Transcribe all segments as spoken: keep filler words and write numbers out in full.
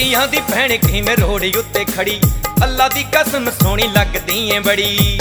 परियां दी भैण किवें रोड़ी उत्ते खड़ी, अल्लाह दी कसम सोहनी लगदी ऐ बड़ी।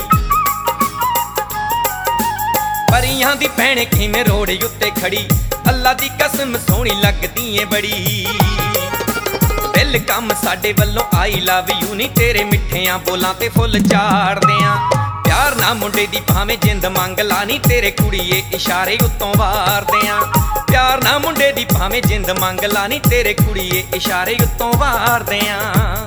परियां दी भैण किवें रोड़ी उत्ते खड़ी, अल्लाह दी कसम सोहनी लगदी ऐ बड़ी। दिल कम साडे वल्लों आई लव यू नी, तेरे मिठियां बोलां ते फुल चाड़दे आं। प्यार ना मुंडे दी भावें जिंद मंग ला नी, तेरे कुड़िए इशारे उत्तों वारदे आं। प्यार ना मुंडे दी भावें जिंद मंग ला नी, तेरे कुड़िए इशारे उत्तों वारदे आं।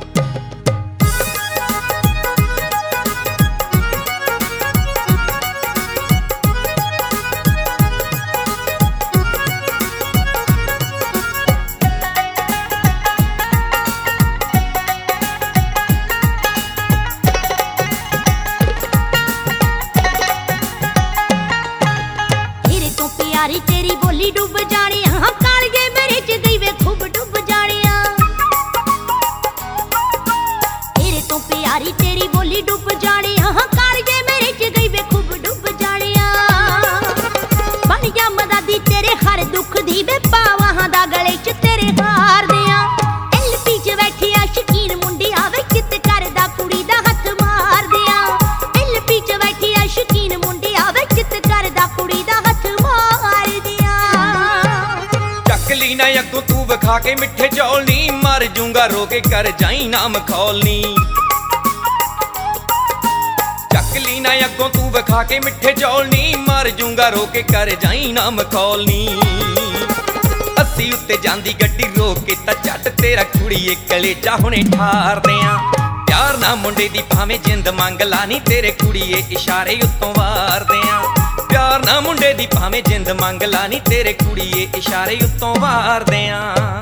तेरी बोली डुब जानी, हाँ कालगे मेरे च गई वे खूब डुब जानी। तेरे तो प्यारी तेरी बोली डुब जानी, हाँ कालगे मेरे च गई वे खूब डुब जानी। बन जा मददी तेरे हर दुख दी, वे पावा हाँ दा गले च तेरे हार दियां। एल पी च बैठी आ शकीन मुंडी, आवे चित करदा कुड़ी दा हथ मार दियां। एल पी च बैठी आ शकीन मुंडी, आवे चित करदा कुड़ी दा हथ मार। चकली ना अगों तू विखा के मिठे चौल नी, मर जूंगा रो के कर जाई नाम खौलनी। चकली ना अगों तू विखा के मिठे चौल नी, मर जूंगा रो के कर जाई नाम खौलनी। अस्सी उत्ते जांदी गड्डी रोक के तां झट तेरा कुड़िए कलेजा हुणे ठारदे आं। प्यार ना मुंडे दी भावें जिंद मंग ला नी, तेरे कुड़िए इशारे उत्तों वारदे आं। प्यार ना मुंडे दी भावें जिंद मंग ला नी, तेरे कुड़िए इशारे उत्तों वारदे आं।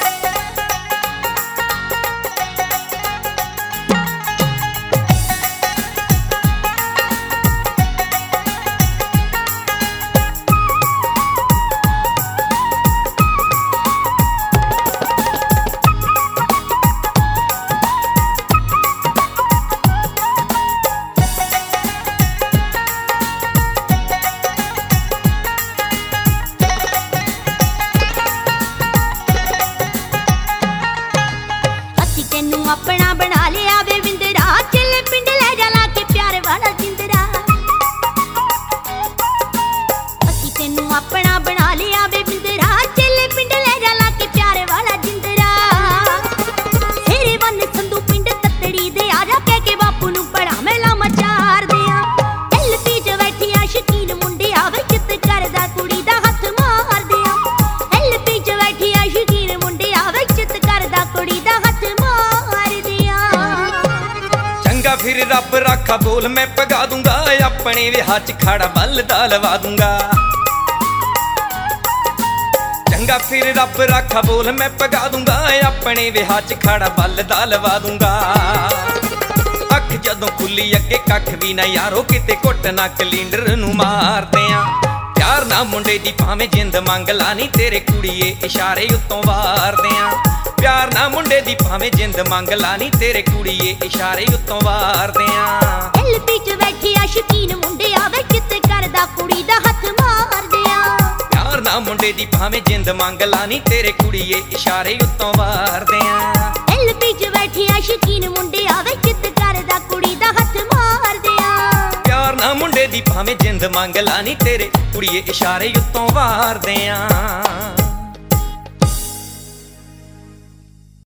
अपना बना लिया वे विंदरा, चले पिंड ले जा ला के प्यार वाला जिंदरा। असी तेनू अपना बना लिया वे विंदरा, चले पिंड ले जा ला के प्यार वाला जिंदरा। तेरे वन संधू पिंड ततड़ी दे, आजा कह के बापू नू बड़ा मेला मचार दिया। एल पी च बैठी आ शकीन मुंडे, आवे चित करदा कुड़ी दा हथ मार दिया। एल पी च बैठी आ शकीन मुंडे, आवे चित करदा कुड़ी दा हथ मार। फिर रब राखा बोल मैं पगा दूंगा, अपने विआह च खाड़ा बलदा लवा दूंगा। चंगा फिर रब राखा बोल मैं पगा दूंगा, अपने विआह च खाड़ा बलदा लवा दूंगा। अख जदों खुली अगे कख भी ना यारो, किते घुट ना कलींडर नू मारदे आं। प्यार ना मुंडे दी भावें जिंद मंग ला नी, तेरे कुड़िए इशारे उत्तों वारदे आं। प्यार ना मुंडे दी भावें जिंद मंग ला नी, तेरे कुड़िए इशारे उत्तों वारदे आं। एल पी च बैठी आ शकीन मुंडे, आवे चित करदा कुड़ी दा हथ मारदे आं। प्यार ना मुंडे दी भावें जिंद मंग ला नी, तेरे कुड़िए इशारे उत्तों वारदे आं। एल पी च बैठी आ शकीन मुंडे, आवे चित करदा कुड़ी दा हथ मारदे आं। प्यार ना मुंडे दी भावें जिंद मंग ला नी, तेरे कुड़िए इशारे उत्तों वारदे आं।